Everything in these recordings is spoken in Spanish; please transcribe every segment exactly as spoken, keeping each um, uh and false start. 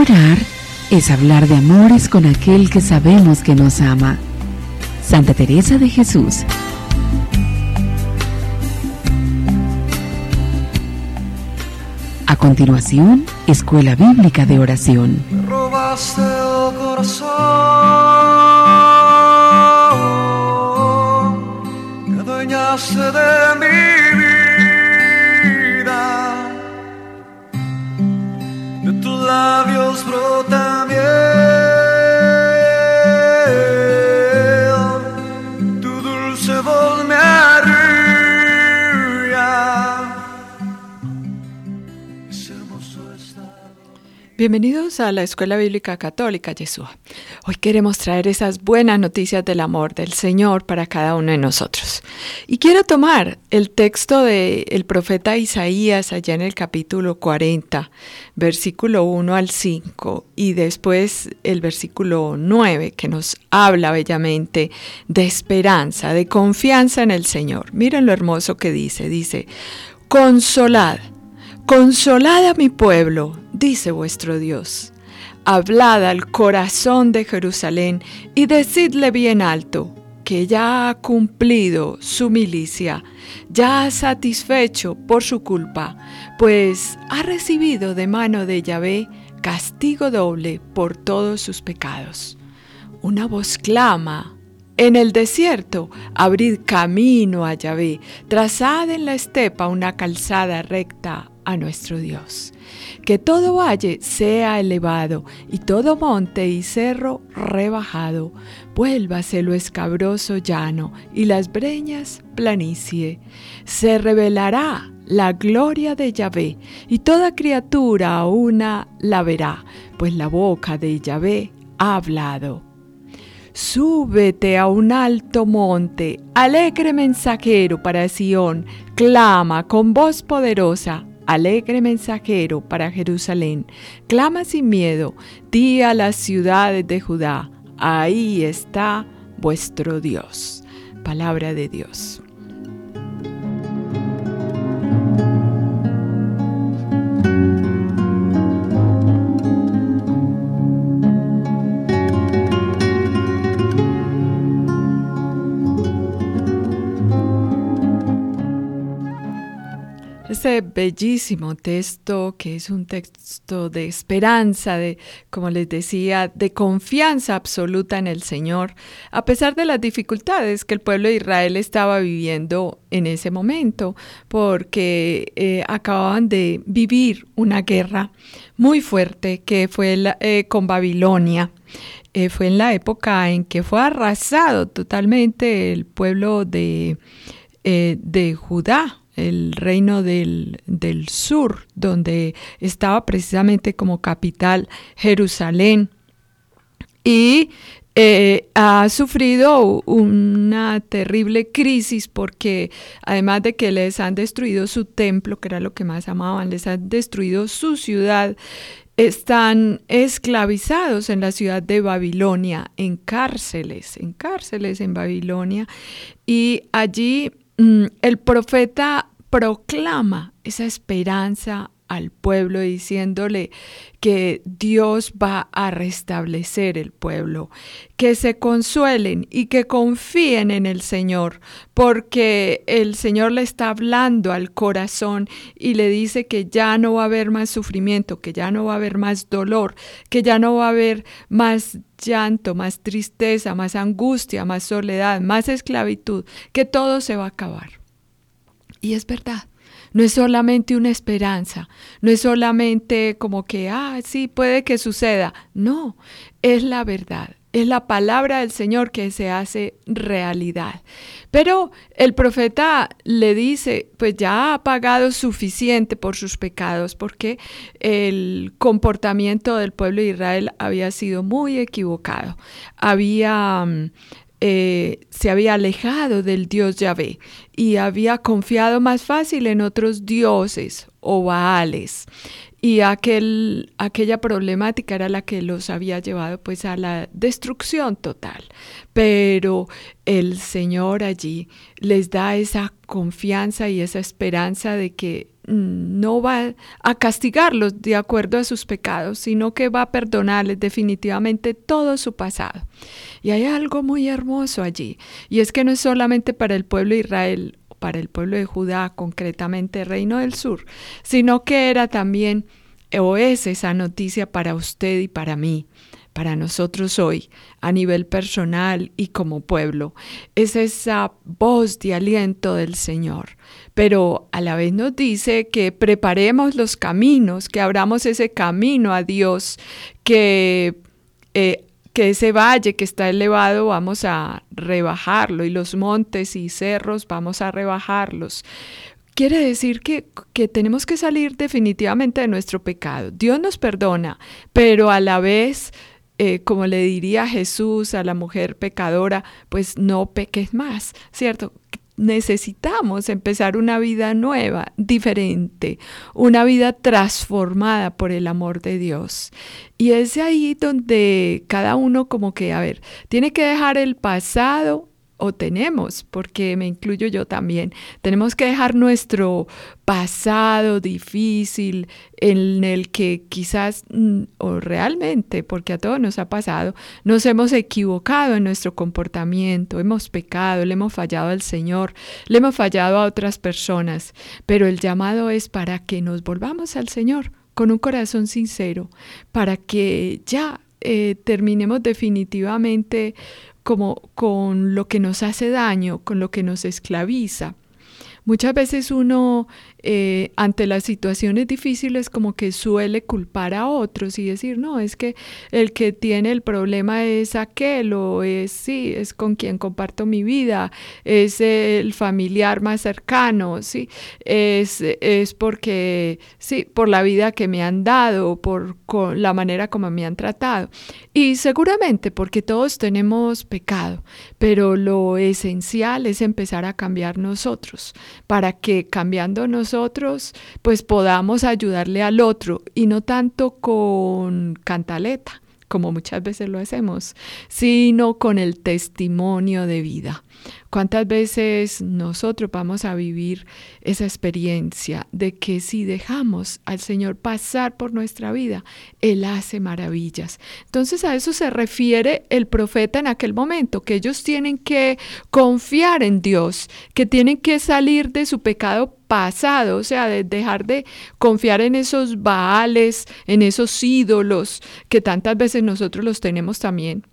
Orar es hablar de amores con aquel que sabemos que nos ama. Santa Teresa de Jesús. A continuación, Escuela Bíblica de Oración. Me robaste el corazón, te adueñaste de mi vida, de tus labios brota miel, tu dulce voz me arrulla. Bienvenidos a la Escuela Bíblica Católica Yeshua. Hoy queremos traer esas buenas noticias del amor del Señor para cada uno de nosotros. Y quiero tomar el texto del profeta Isaías allá en el capítulo cuarenta, versículo uno al cinco, y después el versículo nueve, que nos habla bellamente de esperanza, de confianza en el Señor. Miren lo hermoso que dice, dice, consolad. Consolad a mi pueblo, dice vuestro Dios. Hablad al corazón de Jerusalén y decidle bien alto que ya ha cumplido su milicia, ya ha satisfecho por su culpa, pues ha recibido de mano de Yahvé castigo doble por todos sus pecados. Una voz clama en el desierto, abrid camino a Yahvé, trazad en la estepa una calzada recta a nuestro Dios. Que todo valle sea elevado y todo monte y cerro rebajado. Vuélvase lo escabroso llano y las breñas planicie. Se revelará la gloria de Yahvé y toda criatura una la verá, pues la boca de Yahvé ha hablado. Súbete a un alto monte, alegre mensajero para Sión, clama con voz poderosa. Alegre mensajero para Jerusalén, clama sin miedo, di a las ciudades de Judá, ahí está vuestro Dios. Palabra de Dios. Este bellísimo texto, que es un texto de esperanza, de, como les decía, de confianza absoluta en el Señor, a pesar de las dificultades que el pueblo de Israel estaba viviendo en ese momento, porque eh, acababan de vivir una guerra muy fuerte que fue la, eh, con Babilonia. Eh, fue en la época en que fue arrasado totalmente el pueblo de, eh, de Judá, el reino del, del sur, donde estaba precisamente como capital Jerusalén, y eh, ha sufrido una terrible crisis porque además de que les han destruido su templo, que era lo que más amaban, les han destruido su ciudad, están esclavizados en la ciudad de Babilonia, en cárceles, en cárceles en Babilonia, y allí el profeta proclama esa esperanza al pueblo diciéndole que Dios va a restablecer el pueblo, que se consuelen y que confíen en el Señor, porque el Señor le está hablando al corazón y le dice que ya no va a haber más sufrimiento, que ya no va a haber más dolor, que ya no va a haber más llanto, más tristeza, más angustia, más soledad, más esclavitud, que todo se va a acabar. Y es verdad. No es solamente una esperanza, no es solamente como que, ah, sí, puede que suceda. No, es la verdad, es la palabra del Señor que se hace realidad. Pero el profeta le dice, pues ya ha pagado suficiente por sus pecados, porque el comportamiento del pueblo de Israel había sido muy equivocado. Había... Eh, se había alejado del Dios Yahvé y había confiado más fácil en otros dioses o baales, y aquel, aquella problemática era la que los había llevado pues a la destrucción total. Pero el Señor allí les da esa confianza y esa esperanza de que no va a castigarlos de acuerdo a sus pecados, sino que va a perdonarles definitivamente todo su pasado. Y hay algo muy hermoso allí, y es que no es solamente para el pueblo de Israel, para el pueblo de Judá, concretamente Reino del Sur, sino que era también, o es esa noticia para usted y para mí, para nosotros hoy, a nivel personal y como pueblo. Es esa voz de aliento del Señor. Pero a la vez nos dice que preparemos los caminos, que abramos ese camino a Dios, que, eh, que ese valle que está elevado vamos a rebajarlo, y los montes y cerros vamos a rebajarlos. Quiere decir que, que tenemos que salir definitivamente de nuestro pecado. Dios nos perdona, pero a la vez, Eh, como le diría Jesús a la mujer pecadora, pues no peques más, ¿cierto? Necesitamos empezar una vida nueva, diferente, una vida transformada por el amor de Dios. Y es ahí donde cada uno como que, a ver, tiene que dejar el pasado, o tenemos, porque me incluyo yo también, tenemos que dejar nuestro pasado difícil en el que quizás, o realmente, porque a todos nos ha pasado, nos hemos equivocado en nuestro comportamiento, hemos pecado, le hemos fallado al Señor, le hemos fallado a otras personas, pero el llamado es para que nos volvamos al Señor con un corazón sincero, para que ya eh, terminemos definitivamente como con lo que nos hace daño, con lo que nos esclaviza. Muchas veces uno eh, ante las situaciones difíciles como que suele culpar a otros y decir, no, es que el que tiene el problema es aquel, o es, sí, es con quien comparto mi vida, es el familiar más cercano, sí, es, es porque, sí, por la vida que me han dado, por con la manera como me han tratado. Y seguramente porque todos tenemos pecado, pero lo esencial es empezar a cambiar nosotros, para que cambiando nosotros, pues podamos ayudarle al otro, y no tanto con cantaleta, como muchas veces lo hacemos, sino con el testimonio de vida. ¿Cuántas veces nosotros vamos a vivir esa experiencia de que si dejamos al Señor pasar por nuestra vida, Él hace maravillas? Entonces a eso se refiere el profeta en aquel momento, que ellos tienen que confiar en Dios, que tienen que salir de su pecado pasado, o sea, de dejar de confiar en esos baales, en esos ídolos, que tantas veces nosotros los tenemos también.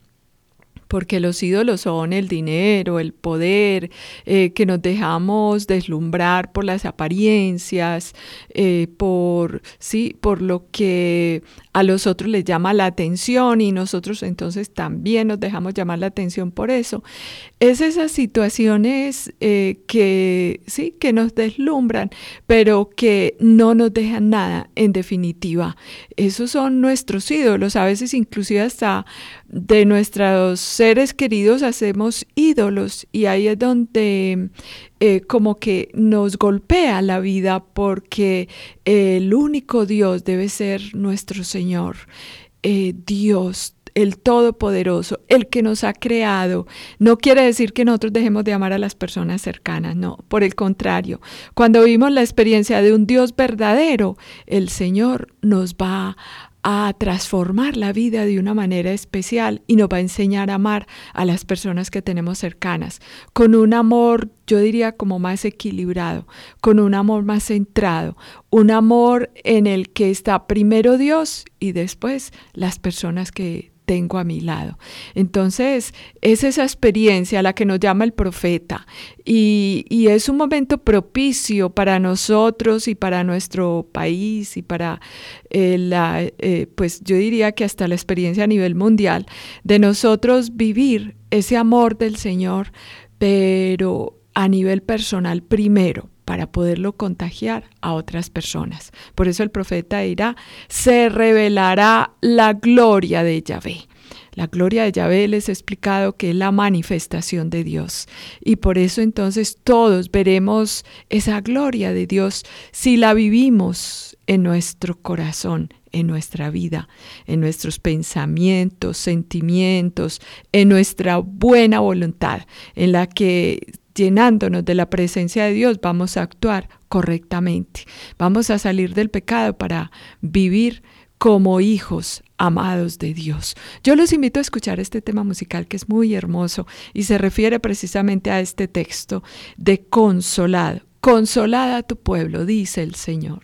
Porque los ídolos son el dinero, el poder, eh, que nos dejamos deslumbrar por las apariencias, eh, por, sí, por lo que a los otros les llama la atención, y nosotros entonces también nos dejamos llamar la atención por eso. Es esas situaciones eh, que, sí, que nos deslumbran, pero que no nos dejan nada en definitiva. Esos son nuestros ídolos, a veces inclusive hasta de nuestros seres queridos hacemos ídolos, y ahí es donde eh, como que nos golpea la vida, porque el único Dios debe ser nuestro Señor, eh, Dios, el Todopoderoso, el que nos ha creado. No quiere decir que nosotros dejemos de amar a las personas cercanas, no, por el contrario. Cuando vivimos la experiencia de un Dios verdadero, el Señor nos va a a transformar la vida de una manera especial, y nos va a enseñar a amar a las personas que tenemos cercanas, con un amor, yo diría, como más equilibrado, con un amor más centrado, un amor en el que está primero Dios y después las personas que tengo a mi lado. Entonces, es esa experiencia a la que nos llama el profeta, y, y es un momento propicio para nosotros y para nuestro país y para eh, la, eh, pues yo diría que hasta la experiencia a nivel mundial, de nosotros vivir ese amor del Señor, pero a nivel personal primero, para poderlo contagiar a otras personas. Por eso el profeta dirá, se revelará la gloria de Yahvé. La gloria de Yahvé les he explicado que es la manifestación de Dios, y por eso entonces todos veremos esa gloria de Dios si la vivimos en nuestro corazón, en nuestra vida, en nuestros pensamientos, sentimientos, en nuestra buena voluntad, en la que llenándonos de la presencia de Dios vamos a actuar correctamente. Vamos a salir del pecado para vivir como hijos amados de Dios. Yo los invito a escuchar este tema musical que es muy hermoso y se refiere precisamente a este texto de consolado. Consolada a tu pueblo, dice el Señor.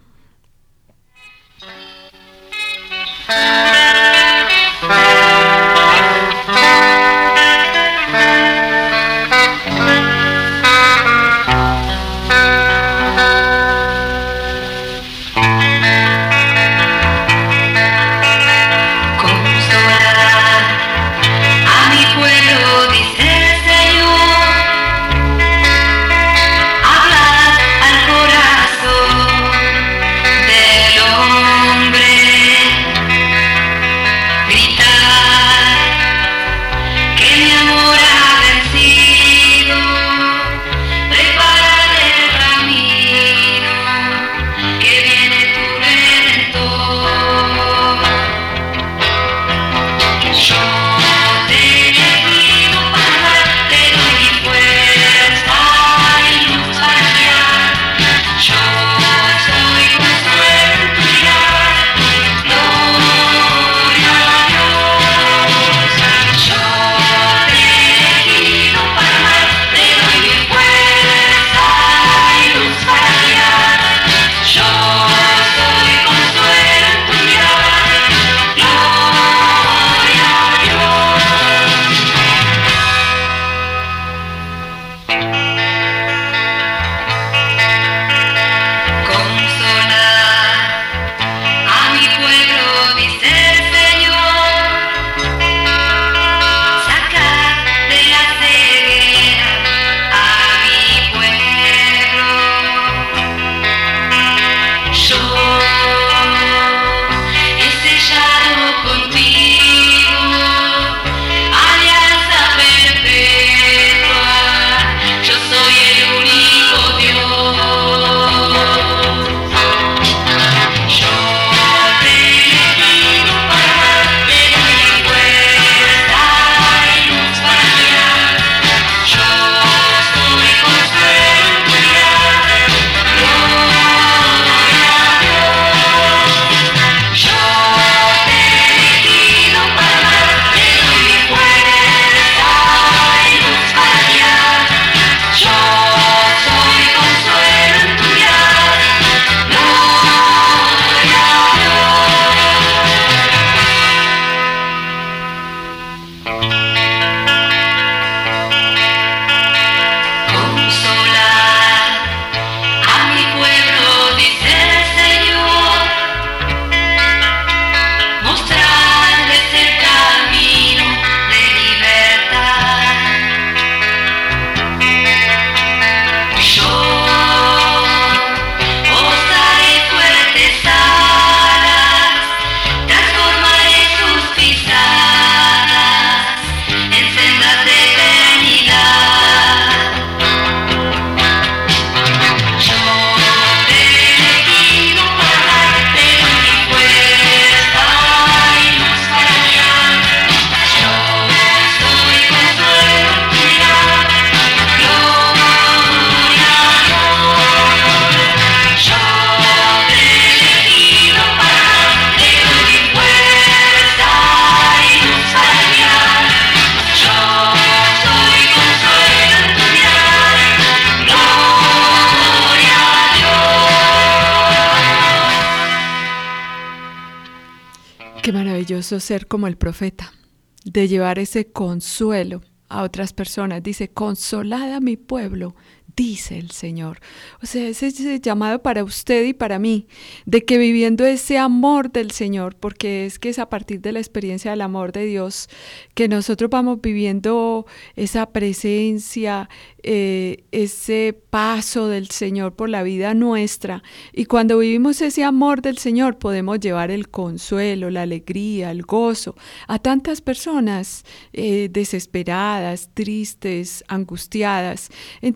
Qué maravilloso ser como el profeta, de llevar ese consuelo a otras personas. Dice, consolad a mi pueblo, dice el Señor. O sea, ese es el llamado para usted y para mí, de que viviendo ese amor del Señor, porque es que es a partir de la experiencia del amor de Dios que nosotros vamos viviendo esa presencia, eh, ese paso del Señor por la vida nuestra. Y cuando vivimos ese amor del Señor podemos llevar el consuelo, la alegría, el gozo a tantas personas eh, desesperadas, tristes, angustiadas. Entonces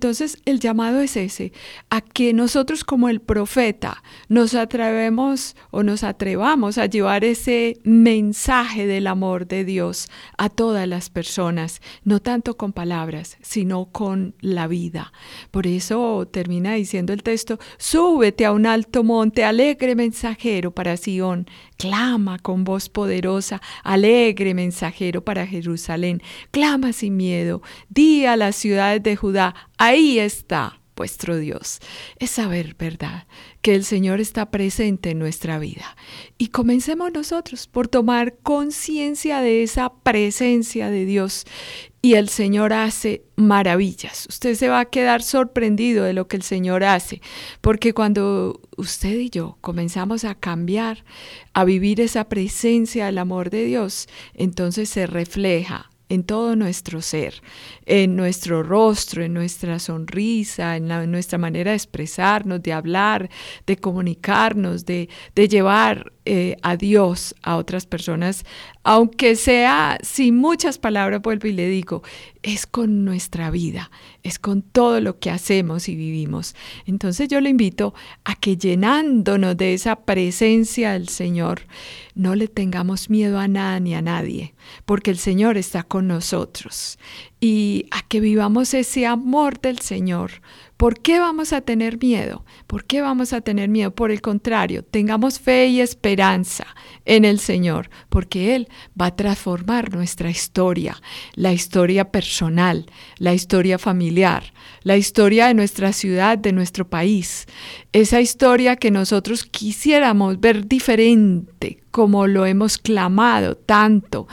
el llamado es ese, a que nosotros como el profeta nos atrevemos o nos atrevamos a llevar ese mensaje del amor de Dios a todas las personas, no tanto con palabras, sino con la vida. Por eso termina diciendo el texto: súbete a un alto monte, alegre mensajero para Sión, clama con voz poderosa, alegre mensajero para Jerusalén, clama sin miedo, di a las ciudades de Judá, ahí está vuestro Dios. Es saber, ¿verdad?, que el Señor está presente en nuestra vida. Y comencemos nosotros por tomar conciencia de esa presencia de Dios. Y el Señor hace maravillas. Usted se va a quedar sorprendido de lo que el Señor hace, porque cuando usted y yo comenzamos a cambiar, a vivir esa presencia del amor de Dios, entonces se refleja en todo nuestro ser, en nuestro rostro, en nuestra sonrisa, en, la, en nuestra manera de expresarnos, de hablar, de comunicarnos, de, de llevar eh, a Dios a otras personas, aunque sea sin muchas palabras, vuelvo y le digo, es con nuestra vida, es con todo lo que hacemos y vivimos. Entonces yo le invito a que, llenándonos de esa presencia del Señor, no le tengamos miedo a nada ni a nadie, porque el Señor está con nosotros, y a que vivamos ese amor del Señor. ¿Por qué vamos a tener miedo? ¿Por qué vamos a tener miedo? Por el contrario, tengamos fe y esperanza en el Señor, porque Él va a transformar nuestra historia, la historia personal, la historia familiar, la historia de nuestra ciudad, de nuestro país, esa historia que nosotros quisiéramos ver diferente, como lo hemos clamado tanto.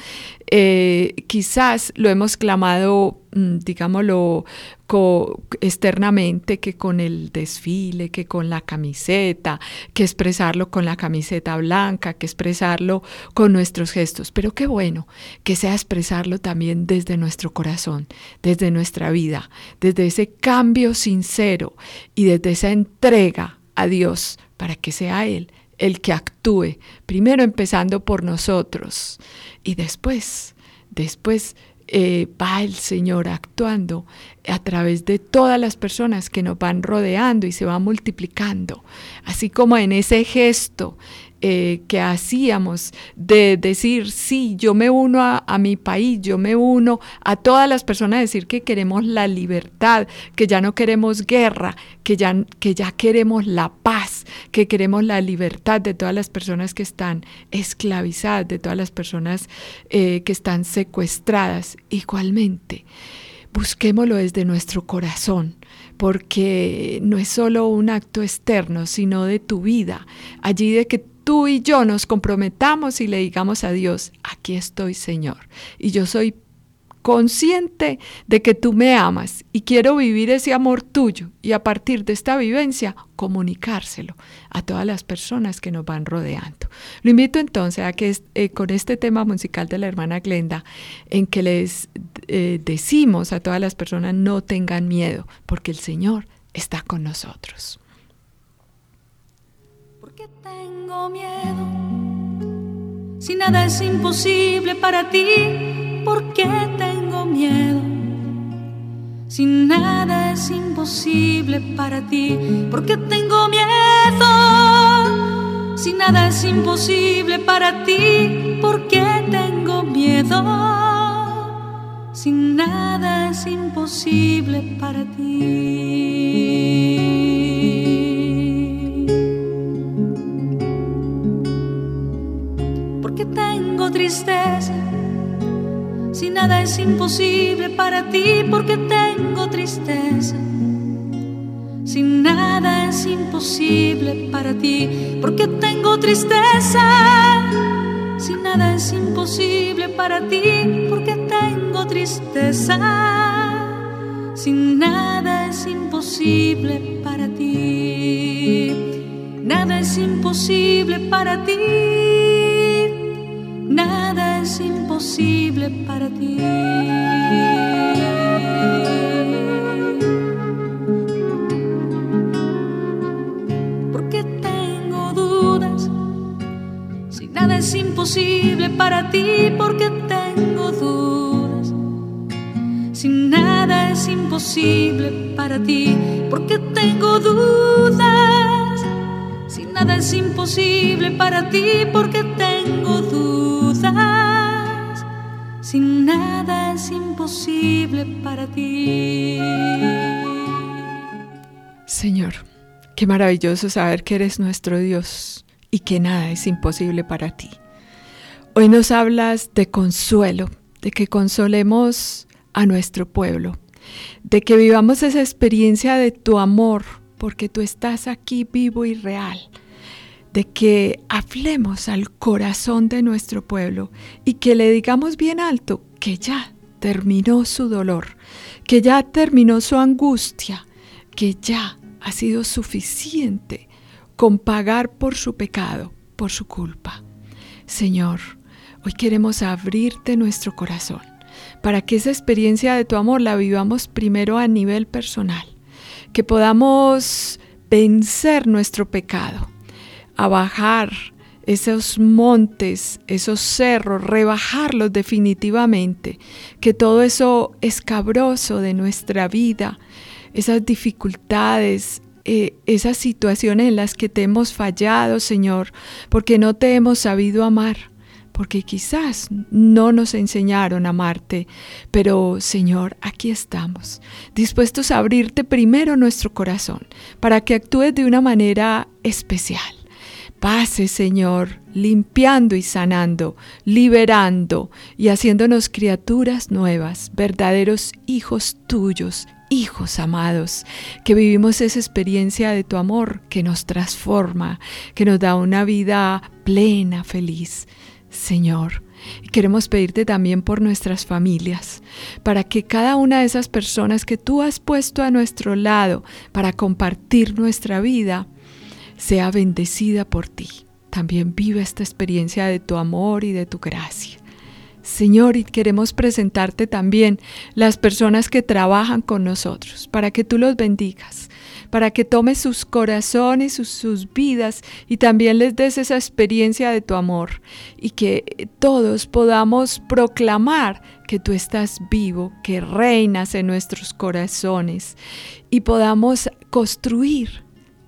Eh, quizás lo hemos clamado, digámoslo, co- externamente, que con el desfile, que con la camiseta, que expresarlo con la camiseta blanca, que expresarlo con nuestros gestos. Pero qué bueno que sea expresarlo también desde nuestro corazón, desde nuestra vida, desde ese cambio sincero y desde esa entrega a Dios, para que sea Él el que actúe, primero empezando por nosotros, y después, después eh, va el Señor actuando a través de todas las personas que nos van rodeando y se va multiplicando, así como en ese gesto eh, que hacíamos de decir, sí, yo me uno a, a mi país, yo me uno a todas las personas, a decir que queremos la libertad, que ya no queremos guerra, que ya, que ya queremos la paz, que queremos la libertad de todas las personas que están esclavizadas, de todas las personas eh, que están secuestradas. Igualmente, busquémoslo desde nuestro corazón, porque no es solo un acto externo, sino de tu vida, allí de que tú y yo nos comprometamos y le digamos a Dios, aquí estoy, Señor, y yo soy consciente de que tú me amas y quiero vivir ese amor tuyo, y a partir de esta vivencia comunicárselo a todas las personas que nos van rodeando. Lo invito entonces a que eh, con este tema musical de la hermana Glenda, en que les eh, decimos a todas las personas, no tengan miedo, porque el Señor está con nosotros. ¿Por qué tengo miedo? Si nada es imposible para ti, ¿por qué tengo miedo? Si nada es imposible para ti, ¿por qué tengo miedo? Si nada es imposible para ti, ¿por qué tengo miedo? Si nada es imposible para ti. ¿Por qué tengo tristeza? Si nada es imposible para ti, ¿por qué tengo tristeza? Si nada es imposible para ti, ¿por qué tengo tristeza? Si nada es imposible para ti, ¿por qué tengo tristeza? Si nada es imposible para ti, nada es imposible para ti. Nada es imposible para ti. ¿Por qué tengo dudas? Si nada es imposible para ti, ¿por qué tengo dudas? Si nada es imposible imposible para ti, porque tengo dudas. Si nada es imposible para ti, porque tengo dudas. Si nada es imposible para ti. Señor, qué maravilloso saber que eres nuestro Dios y que nada es imposible para ti. Hoy nos hablas de consuelo, de que consolemos a nuestro pueblo, de que vivamos esa experiencia de tu amor, porque tú estás aquí vivo y real, de que hablemos al corazón de nuestro pueblo y que le digamos bien alto que ya terminó su dolor, que ya terminó su angustia, que ya ha sido suficiente con pagar por su pecado, por su culpa. Señor, hoy queremos abrirte nuestro corazón para que esa experiencia de tu amor la vivamos primero a nivel personal, que podamos vencer nuestro pecado, a bajar esos montes, esos cerros, rebajarlos definitivamente, que todo eso escabroso de nuestra vida, esas dificultades, eh, esas situaciones en las que te hemos fallado, Señor, porque no te hemos sabido amar, porque quizás no nos enseñaron a amarte, pero Señor, aquí estamos, dispuestos a abrirte primero nuestro corazón, para que actúes de una manera especial. Pase, Señor, limpiando y sanando, liberando y haciéndonos criaturas nuevas, verdaderos hijos tuyos, hijos amados, que vivimos esa experiencia de tu amor que nos transforma, que nos da una vida plena, feliz. Señor, y queremos pedirte también por nuestras familias, para que cada una de esas personas que tú has puesto a nuestro lado para compartir nuestra vida, sea bendecida por ti. También vive esta experiencia de tu amor y de tu gracia. Señor, y queremos presentarte también las personas que trabajan con nosotros, para que tú los bendigas, para que tomes sus corazones, sus, sus vidas y también les des esa experiencia de tu amor y que todos podamos proclamar que tú estás vivo, que reinas en nuestros corazones y podamos construir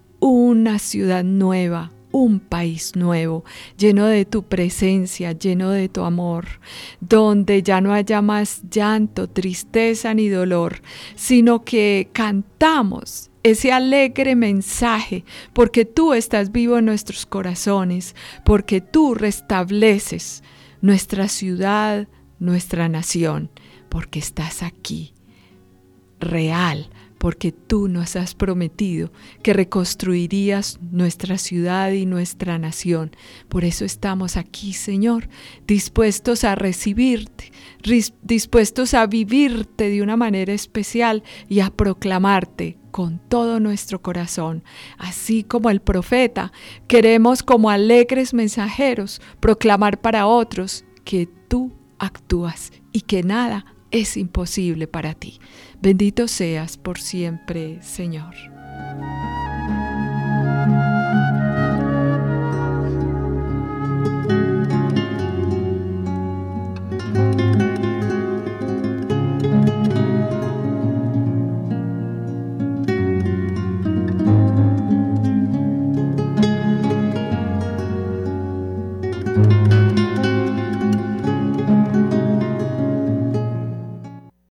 una ciudad nueva, un país nuevo, lleno de tu presencia, lleno de tu amor, donde ya no haya más llanto, tristeza ni dolor, sino que cantamos ese alegre mensaje, porque tú estás vivo en nuestros corazones, porque tú restableces nuestra ciudad, nuestra nación, porque estás aquí, real, porque tú nos has prometido que reconstruirías nuestra ciudad y nuestra nación. Por eso estamos aquí, Señor, dispuestos a recibirte, dispuestos a vivirte de una manera especial y a proclamarte con todo nuestro corazón. Así como el profeta, queremos como alegres mensajeros proclamar para otros que tú actúas y que nada es imposible para ti. Bendito seas por siempre, Señor.